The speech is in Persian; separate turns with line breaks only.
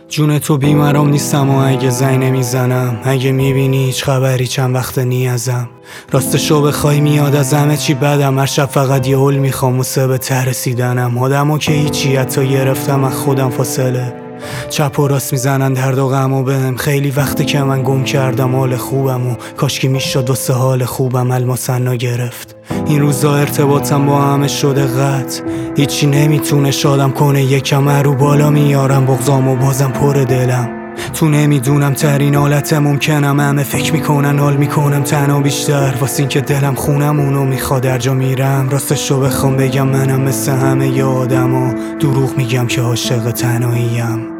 جون تو بیمرام نیستم و اگه زنگ نمیزنم، اگه میبینی هیچ خبری چند وقت نیازم. راستشو بخوای میاد از همه چی بدم، هر شب فقط یه حل میخوام واسه به ته رسیدنم. آدمو که هیچی حتی گرفتم از خودم فاصله، چپ و راست میزنن درد و غم و بهم. خیلی وقته که من گم کردم حال خوبم و کاشکی میشد واسه حال خوبم الماسنا گرفت. این روزا ارتباطم با همه شده قطع، هیچی نمیتونه شادم کنه، یکم رو بالا میارم بغضام و بازم پر دلم. تو نمیدونم ترین حالت ممکنم، همه فکر میکنن حال میکنم تنها بیشتر، واسه این که دلم خونم اونو میخواد هر جا میرم. راستشو بخوام بگم منم مثل همه ی آدم ها، دروغ میگم که عاشق تنهاییم.